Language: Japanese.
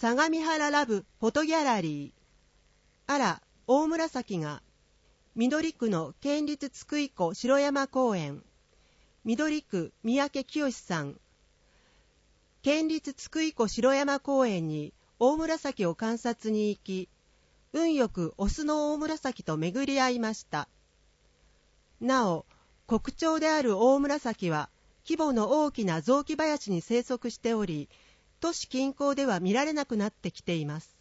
相模原ラブフォトギャラリー。あら、大紫が。緑区の県立津久井湖城山公園。緑区三宅清さん。県立津久井湖城山公園に大紫を観察に行き、運よくオスの大紫と巡り合いました。なお、国鳥である大紫は規模の大きな雑木林に生息しており、都市近郊では見られなくなってきています。